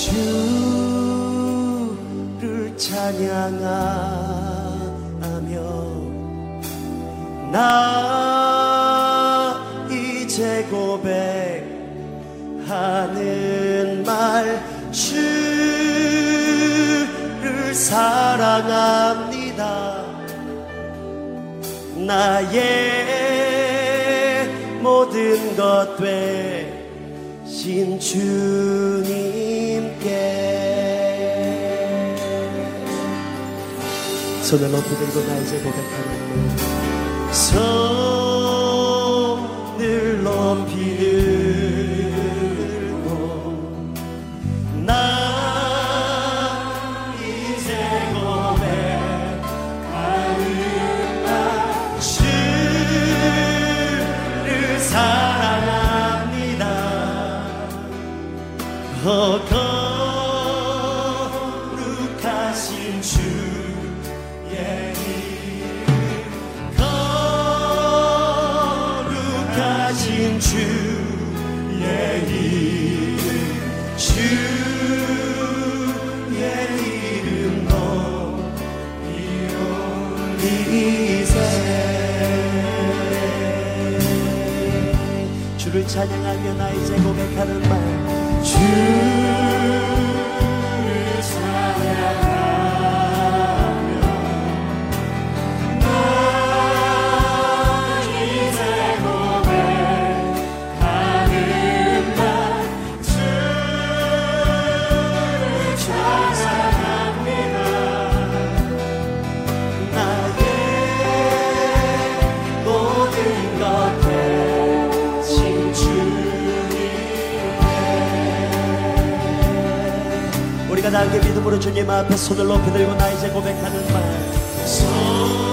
주를 찬양하며 나 이제 고백하는 말 주를 사랑합니다. 나의 모든 것 되신 주님께 손을 높이 들고 나 이제 고백하는 손을 높이 들고 나 이제 고백하는 나 주를 사랑합니다. 거룩하신 주의 거룩하신 주의 이름 주의 이름 높이 올리세. 주를 찬양하며 나 이제 고백하는 말 주를 찬양하며 나 이제 고백하는 말 주를 찬양합니다. 나의 모든 것 되신 우리가 다 함께 믿음으로 주님 앞에 손을 높이 들고 나 이제 고백하는 말